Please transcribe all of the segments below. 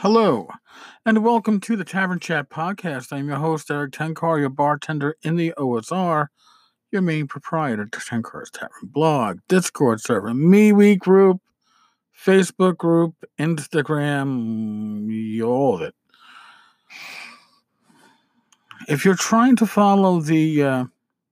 Hello, and welcome to the Tavern Chat Podcast. I'm your host, Eric Tenkar, your bartender in the OSR, your main proprietor to Tenkar's Tavern blog, Discord server, MeWe group, Facebook group, Instagram, all of it. If you're trying to follow the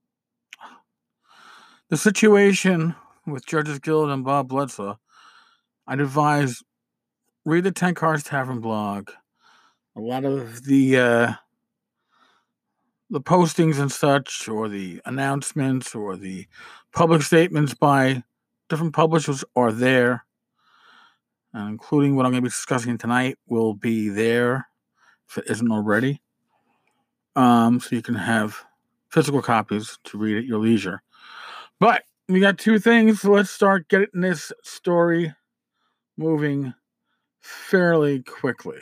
situation with Judges Guild and Bob Bledsoe, I'd advise read the Tenkar's Tavern blog. A lot of the postings and such, or the announcements, or the public statements by different publishers are there, including what I'm going to be discussing tonight will be there if it isn't already. So you can have physical copies to read at your leisure. But we got two things, so let's start getting this story moving fairly quickly.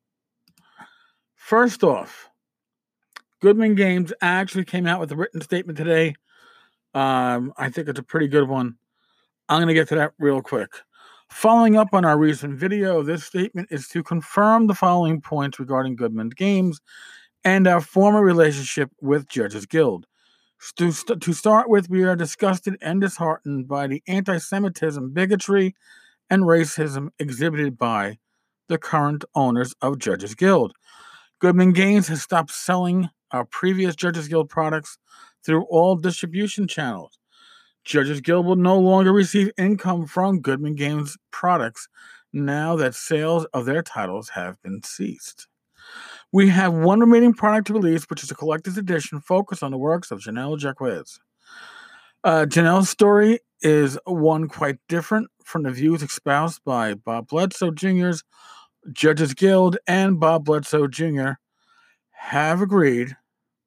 First off, Goodman Games actually came out with a written statement today. I think it's a pretty good one. I'm going to get to that real quick. Following up on our recent video, this statement is to confirm the following points regarding Goodman Games and our former relationship with Judges Guild. To start with, we are disgusted and disheartened by the anti-Semitism, bigotry, and racism exhibited by the current owners of Judges Guild. Goodman Games has stopped selling our previous Judges Guild products through all distribution channels. Judges Guild will no longer receive income from Goodman Games products now that sales of their titles have been ceased. We have one remaining product to release, which is a collector's edition focused on the works of Janelle Jacquez. Janelle's story is one quite different from the views espoused by Bob Bledsoe Jr.'s Judges Guild, and Bob Bledsoe Jr. have agreed.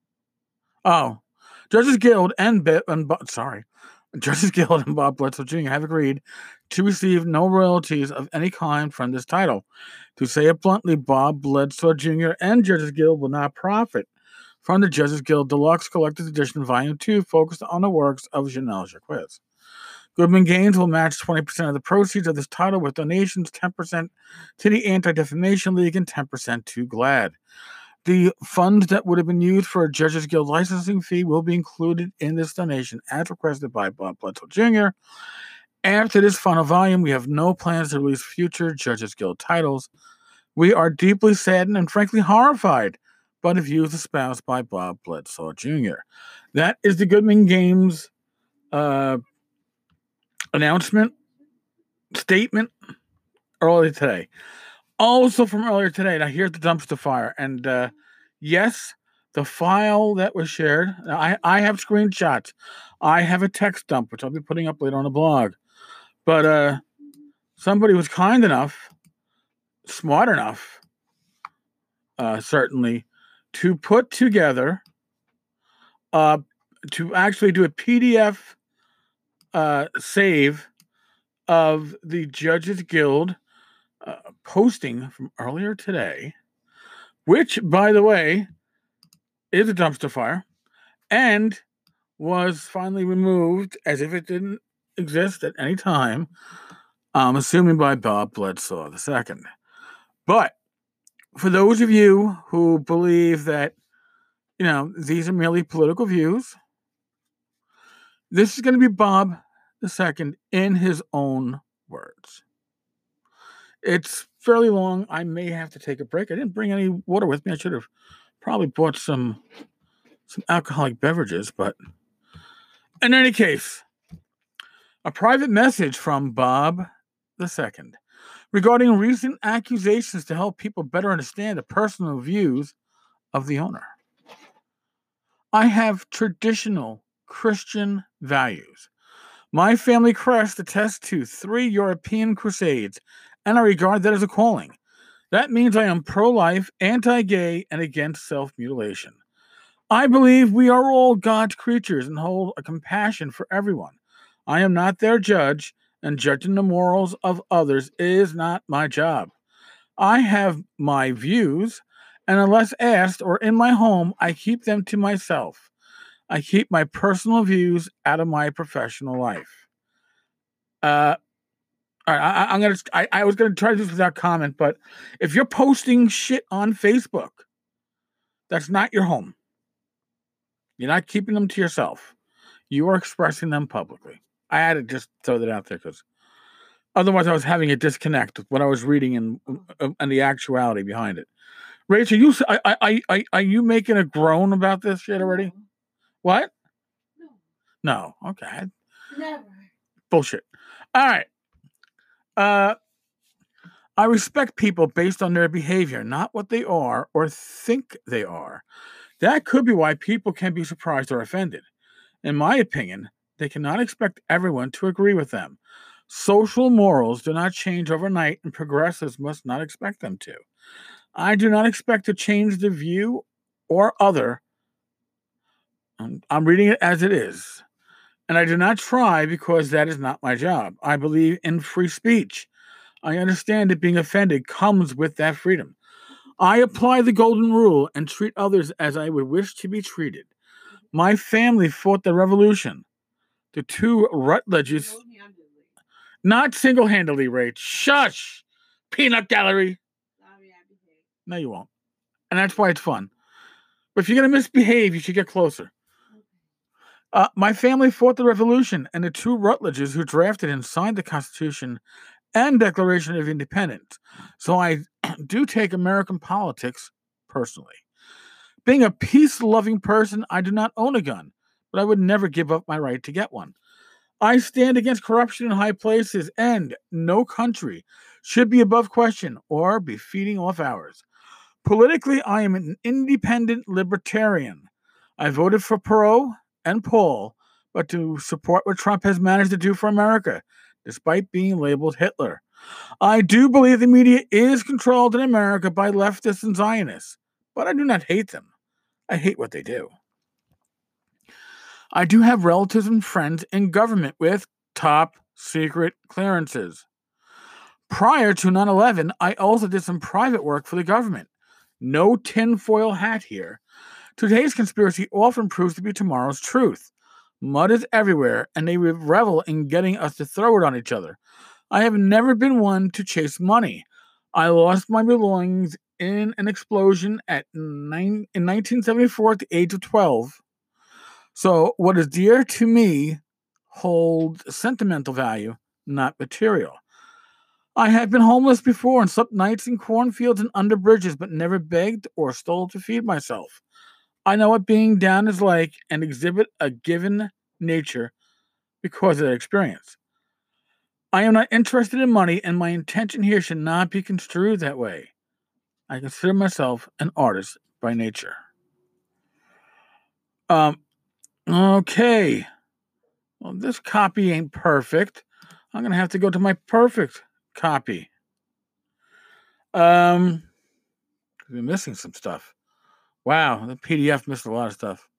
Judges Guild and Bob Bledsoe Jr. have agreed to receive no royalties of any kind from this title. To say it bluntly, Bob Bledsoe Jr. and Judges Guild will not profit from the Judges Guild Deluxe Collector's Edition Volume 2 focused on the works of Janelle Jacquez. Goodman Games will match 20% of the proceeds of this title with donations, 10% to the Anti-Defamation League and 10% to GLAAD. The funds that would have been used for a Judges Guild licensing fee will be included in this donation as requested by Bob Bledsoe Jr. After this final volume, we have no plans to release future Judges Guild titles. We are deeply saddened and frankly horrified by the views espoused by Bob Bledsoe Jr. That is the Goodman Games announcement, statement earlier today. Also from earlier today, now here's the dumpster fire. And yes, the file that was shared, I have screenshots. I have a text dump, which I'll be putting up later on the blog. But somebody was kind enough, smart enough, certainly, to put together, to actually do a PDF save of the Judges Guild posting from earlier today, which, by the way, is a dumpster fire and was finally removed as if it didn't exist at any time, assuming by Bob Bledsoe II. But for those of you who believe that, these are merely political views, this is going to be Bob II in his own words. It's fairly long. I may have to take a break. I didn't bring any water with me. I should have probably bought some alcoholic beverages, but in any case, a private message from Bob II regarding recent accusations to help people better understand the personal views of the owner. I have traditional Christian values. My family crest attests to 3 European crusades, and I regard that as a calling. That means I am pro-life, anti-gay, and against self-mutilation. I believe we are all God's creatures and hold a compassion for everyone. I am not their judge, and judging the morals of others is not my job. I have my views, and unless asked or in my home, I keep them to myself. I keep my personal views out of my professional life. All right, I was gonna try to do this without comment, but if you're posting shit on Facebook, that's not your home. You're not keeping them to yourself. You are expressing them publicly. I had to just throw that out there because otherwise I was having a disconnect with what I was reading and the actuality behind it. Rachel, are you making a groan about this shit already? No. What? No. No. Okay. Never. Bullshit. All right. I respect people based on their behavior, not what they are or think they are. That could be why people can be surprised or offended. In my opinion, they cannot expect everyone to agree with them. Social morals do not change overnight, and progressives must not expect them to. I do not expect to change the view or other. I'm reading it as it is. And I do not try because that is not my job. I believe in free speech. I understand that being offended comes with that freedom. I apply the golden rule and treat others as I would wish to be treated. My family fought the revolution. The two Rutledges, not single-handedly, Rach. Shush! Peanut Gallery. No, you won't. And that's why it's fun. But if you're going to misbehave, you should get closer. My family fought the revolution, and the two Rutledges who drafted and signed the Constitution and Declaration of Independence. So I do take American politics personally. Being a peace-loving person, I do not own a gun, but I would never give up my right to get one. I stand against corruption in high places, and no country should be above question or be feeding off ours. Politically, I am an independent libertarian. I voted for Perot and Paul, but to support what Trump has managed to do for America, despite being labeled Hitler. I do believe the media is controlled in America by leftists and Zionists, but I do not hate them. I hate what they do. I do have relatives and friends in government with top secret clearances. Prior to 9/11, I also did some private work for the government. No tinfoil hat here. Today's conspiracy often proves to be tomorrow's truth. Mud is everywhere, and they revel in getting us to throw it on each other. I have never been one to chase money. I lost my belongings in an explosion in 1974 at the age of 12. So what is dear to me holds sentimental value, not material. I have been homeless before and slept nights in cornfields and under bridges, but never begged or stole to feed myself. I know what being down is like and exhibit a given nature because of that experience. I am not interested in money, and my intention here should not be construed that way. I consider myself an artist by nature. Okay. Well, this copy ain't perfect. I'm going to have to go to my perfect copy. We're missing some stuff. Wow, the PDF missed a lot of stuff.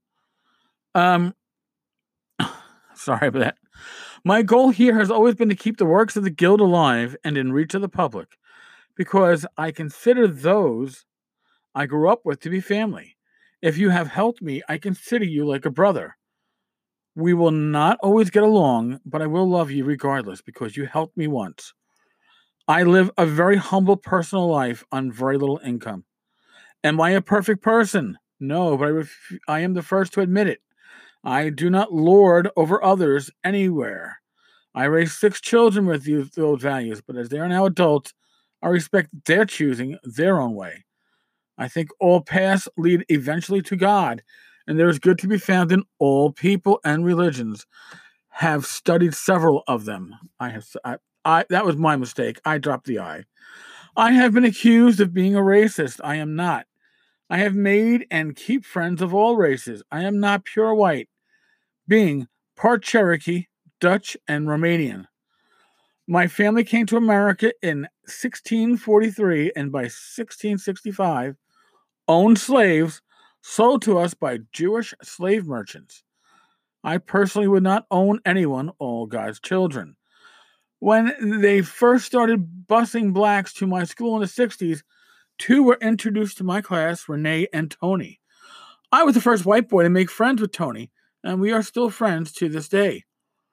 Sorry about that. My goal here has always been to keep the works of the Guild alive and in reach of the public, because I consider those I grew up with to be family. If you have helped me, I consider you like a brother. We will not always get along, but I will love you regardless because you helped me once. I live a very humble personal life on very little income. Am I a perfect person? No, but I am the first to admit it. I do not lord over others anywhere. I raised 6 children with those values, but as they are now adults, I respect their choosing their own way. I think all paths lead eventually to God, and there is good to be found in all people and religions. Have studied several of them. That was my mistake. I dropped the I. I have been accused of being a racist. I am not. I have made and keep friends of all races. I am not pure white, being part Cherokee, Dutch, and Romanian. My family came to America in 1643, and by 1665, owned slaves sold to us by Jewish slave merchants. I personally would not own anyone, all God's children. When they first started busing blacks to my school in the 60s, 2 were introduced to my class, Renee and Tony. I was the first white boy to make friends with Tony, and we are still friends to this day.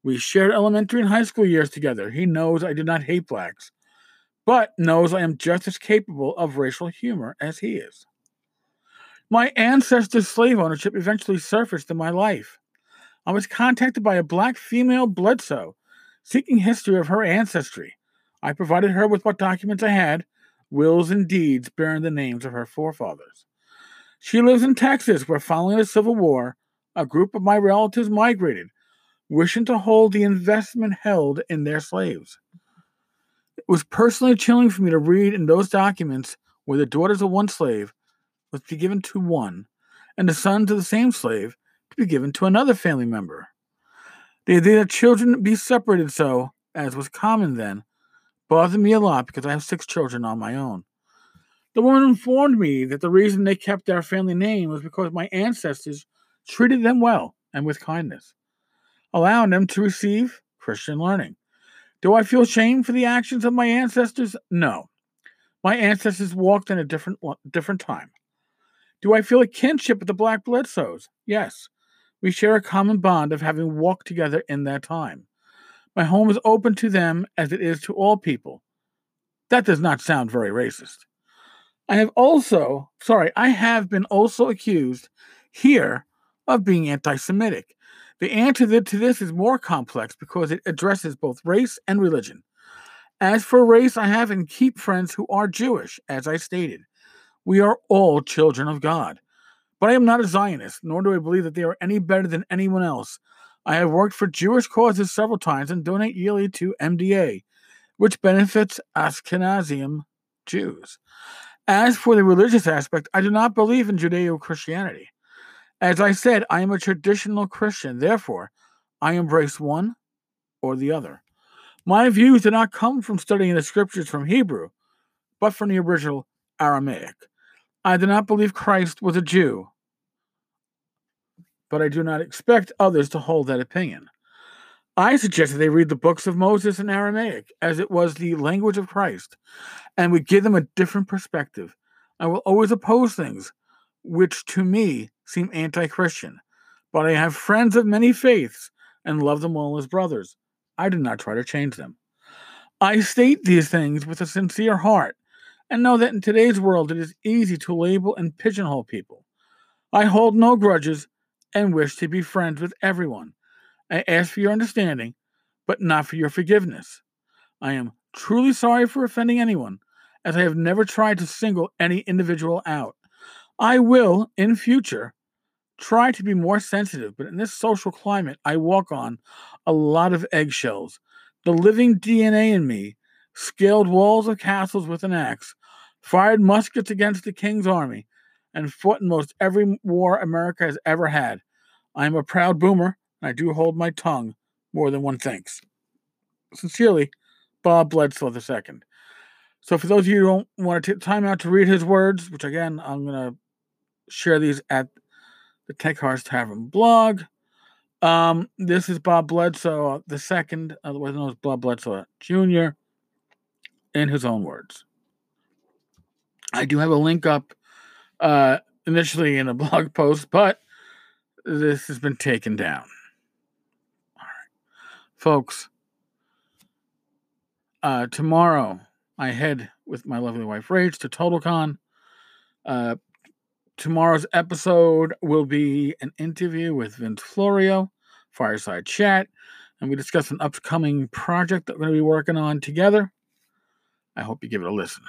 We shared elementary and high school years together. He knows I do not hate blacks, but knows I am just as capable of racial humor as he is. My ancestors' slave ownership eventually surfaced in my life. I was contacted by a black female Bledsoe seeking history of her ancestry. I provided her with what documents I had, wills and deeds bearing the names of her forefathers. She lives in Texas, where following the Civil War, a group of my relatives migrated, wishing to hold the investment held in their slaves. It was personally chilling for me to read in those documents where the daughters of one slave was to be given to one, and the sons of the same slave to be given to another family member. The idea that children be separated so, as was common then, bothered me a lot because I have 6 children on my own. The woman informed me that the reason they kept their family name was because my ancestors treated them well and with kindness, allowing them to receive Christian learning. Do I feel shame for the actions of my ancestors? No. My ancestors walked in a different time. Do I feel a kinship with the Black Bledsoes? Yes. We share a common bond of having walked together in that time. My home is open to them as it is to all people. That does not sound very racist. I have been also accused here of being anti-Semitic. The answer to this is more complex because it addresses both race and religion. As for race, I have and keep friends who are Jewish, as I stated. We are all children of God. But I am not a Zionist, nor do I believe that they are any better than anyone else. I have worked for Jewish causes several times and donate yearly to MDA, which benefits Ashkenazim Jews. As for the religious aspect, I do not believe in Judeo-Christianity. As I said, I am a traditional Christian. Therefore, I embrace one or the other. My views do not come from studying the scriptures from Hebrew, but from the original Aramaic. I do not believe Christ was a Jew, but I do not expect others to hold that opinion. I suggest that they read the books of Moses in Aramaic, as it was the language of Christ, and would give them a different perspective. I will always oppose things which to me seem anti-Christian, but I have friends of many faiths and love them all as brothers. I do not try to change them. I state these things with a sincere heart, and know that in today's world it is easy to label and pigeonhole people. I hold no grudges and wish to be friends with everyone. I ask for your understanding, but not for your forgiveness. I am truly sorry for offending anyone, as I have never tried to single any individual out. I will, in future, try to be more sensitive, but in this social climate, I walk on a lot of eggshells. The living DNA in me scaled walls of castles with an axe, fired muskets against the king's army, and fought in most every war America has ever had. I am a proud boomer, and I do hold my tongue more than one thinks. Sincerely, Bob Bledsoe II. So for those of you who don't want to take time out to read his words, which again, I'm going to share these at the Tech Cars Tavern blog. This is Bob Bledsoe II, otherwise known as Bob Bledsoe Jr., in his own words. I do have a link up initially in a blog post, but this has been taken down. All right. Folks, tomorrow I head with my lovely wife Rach to TotalCon. Tomorrow's episode will be an interview with Vince Florio, fireside chat, and we discuss an upcoming project that we're going to be working on together. I hope you give it a listen.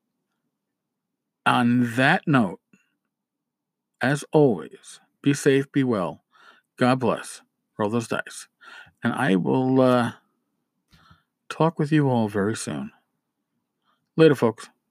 On that note, as always, be safe, be well, God bless, roll those dice, and I will talk with you all very soon. Later, folks.